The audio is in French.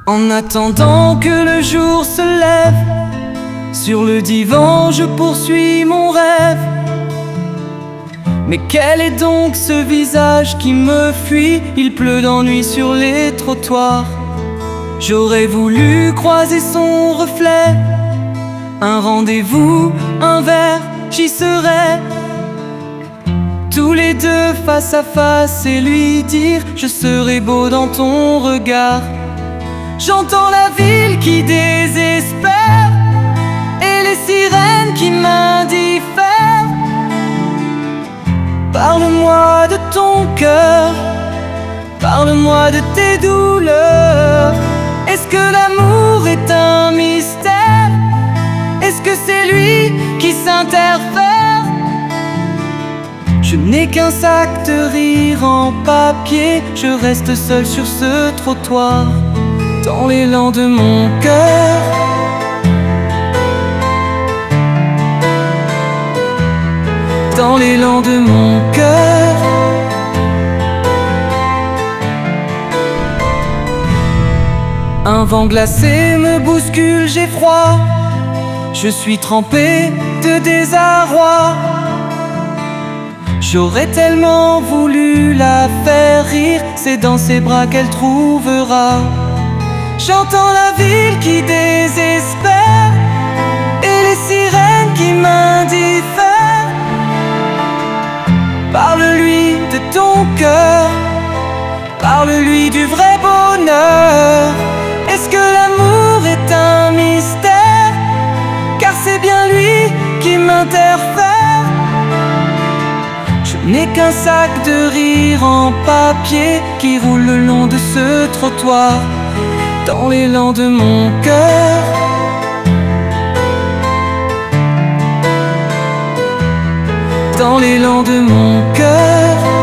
En attendant que le jour se lève, sur le divan je poursuis mon rêve. Mais quel est donc ce visage qui me fuit? Il pleut d'ennui sur les trottoirs. J'aurais voulu croiser son reflet. Un rendez-vous, un verre, j'y serais. Tous les deux face à face et lui dire: je serai beau dans ton regard. J'entends la ville qui désespère et les sirènes qui m'indiffèrent. Parle-moi de ton cœur, parle-moi de tes douleurs. Est-ce que l'amour est un mystère? Est-ce que c'est lui qui s'interfère? Je n'ai qu'un sac de rire en papier. Je reste seul sur ce trottoir, dans l'élan de mon cœur. Dans l'élan de mon cœur. Un vent glacé me bouscule, j'ai froid. Je suis trempé de désarroi. J'aurais tellement voulu la faire rire. C'est dans ses bras qu'elle trouvera. J'entends la ville qui désespère et les sirènes qui m'indiffèrent. Parle-lui de ton cœur, parle-lui du vrai bonheur. Est-ce que l'amour est un mystère? Car c'est bien lui qui m'interfère. Je n'ai qu'un sac de rire en papier qui roule le long de ce trottoir, dans l'élan de mon cœur. Dans l'élan de mon cœur.